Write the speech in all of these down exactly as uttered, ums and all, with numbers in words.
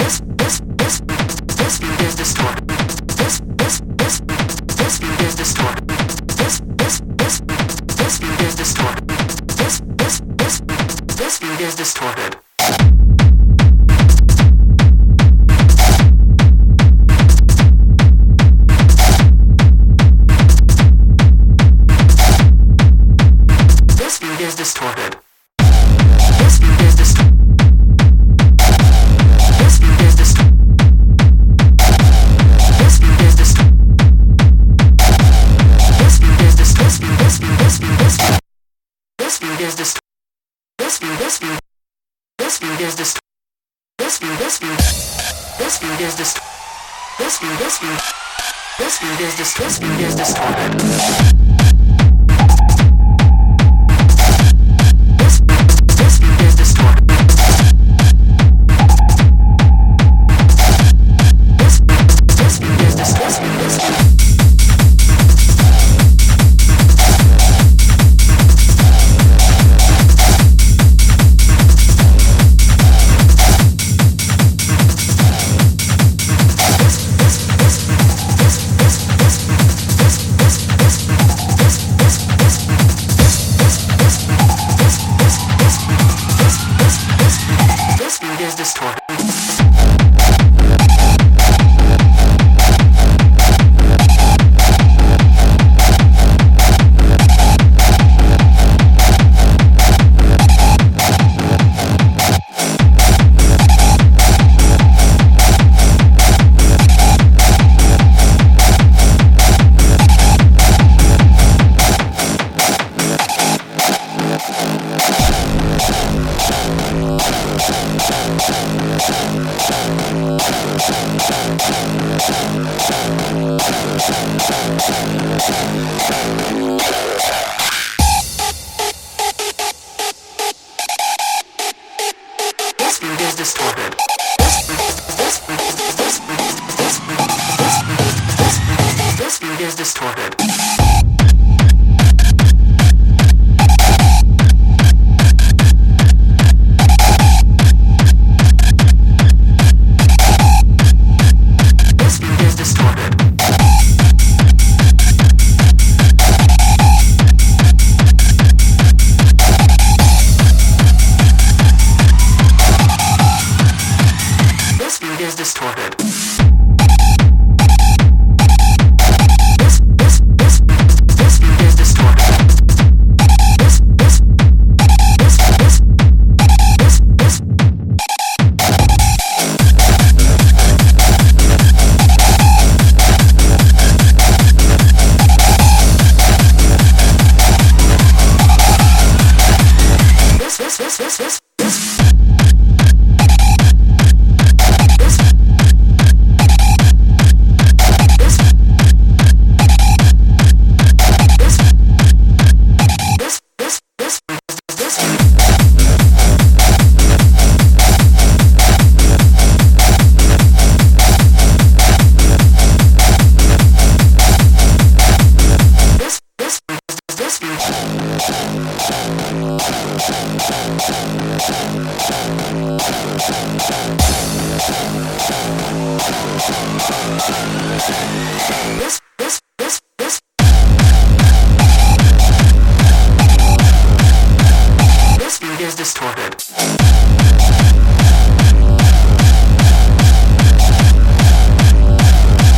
this, this, this view is distorted. This, this, this, this view is distorted. This, this, this, this view is distorted. This, this, this, this view is distorted. This view is distorted. This view is distorted. This view is distorted. This view is distorted. This view is distorted. This view, this view, this view. This view is distorted. This view, this view. This view is distorted. This view, this view. This view is distorted. This view, this view. This view is distorted. This view is distorted.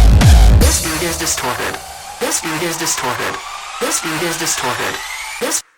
This view is distorted. This view is distorted. This